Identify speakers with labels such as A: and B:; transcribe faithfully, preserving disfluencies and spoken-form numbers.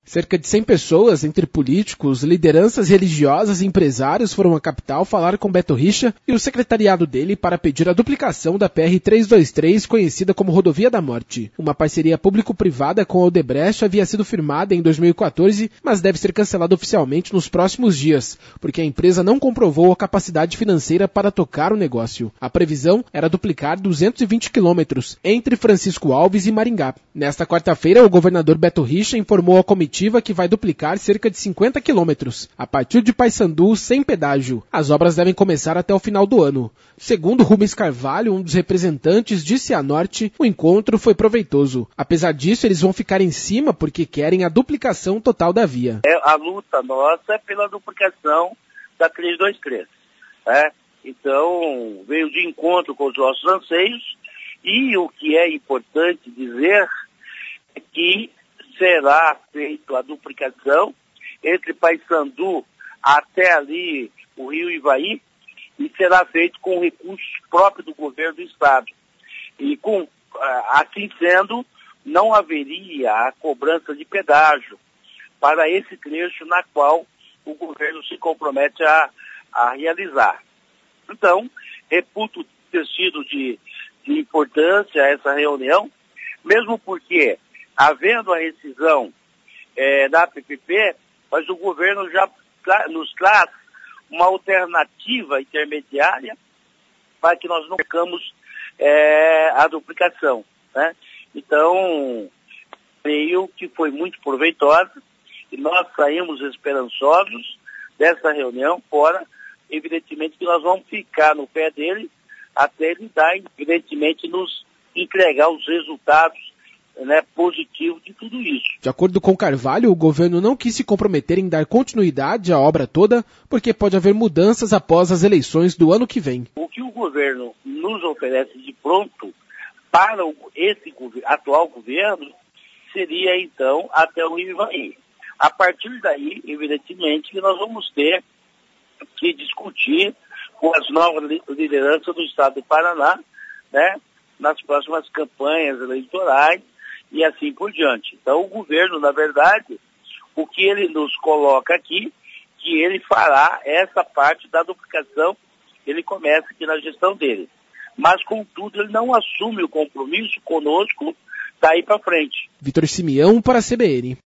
A: Cerca de cem pessoas, entre políticos, lideranças religiosas e empresários, foram à capital falar com Beto Richa e o secretariado dele para pedir a duplicação da P R trezentos e vinte e três, conhecida como Rodovia da Morte. Uma parceria público-privada com a Odebrecht havia sido firmada em dois mil e quatorze, mas deve ser cancelada oficialmente nos próximos dias, porque a empresa não comprovou a capacidade financeira para tocar o negócio. A previsão era duplicar duzentos e vinte quilômetros entre Francisco Alves e Maringá. Nesta quarta-feira, o governador Beto Richa informou à comitiva que vai duplicar cerca de cinquenta quilômetros, a partir de Paissandu, sem pedágio. As obras devem começar até o final do ano. Segundo Rubens Carvalho, um dos representantes de Cianorte, o encontro foi proveitoso. Apesar disso, eles vão ficar em cima porque querem a duplicação total da via.
B: É, a luta nossa é pela duplicação da trezentos e vinte e três. Né? Então, veio de encontro com os nossos anseios, e o que é importante dizer é que será feita a duplicação entre Paissandu até ali o Rio Ivaí, e será feito com recursos próprios do governo do estado. E com, assim sendo, não haveria a cobrança de pedágio para esse trecho na qual o governo se compromete a, a realizar. Então, reputo ter sido de, de importância essa reunião, mesmo porque, havendo a rescisão é, da P P P, mas o governo já tra- nos traz uma alternativa intermediária para que nós não percamos é, a duplicação. Né? Então, creio que foi muito proveitosa e nós saímos esperançosos dessa reunião, fora, evidentemente, que nós vamos ficar no pé dele até ele dar, evidentemente, nos entregar os resultados, né, positivo de tudo isso.
A: De acordo com Carvalho, o governo não quis se comprometer em dar continuidade à obra toda, porque pode haver mudanças após as eleições do ano que vem.
B: O que o governo nos oferece de pronto para o, esse atual governo seria, então, até o Rio Ivaí. A partir daí, evidentemente, que nós vamos ter que discutir com as novas lideranças do estado do Paraná, né, nas próximas campanhas eleitorais, e assim por diante. Então, o governo, na verdade, o que ele nos coloca aqui, que ele fará essa parte da duplicação, ele começa aqui na gestão dele. Mas, contudo, ele não assume o compromisso conosco daí para frente.
A: Vitor Simeão para a C B N.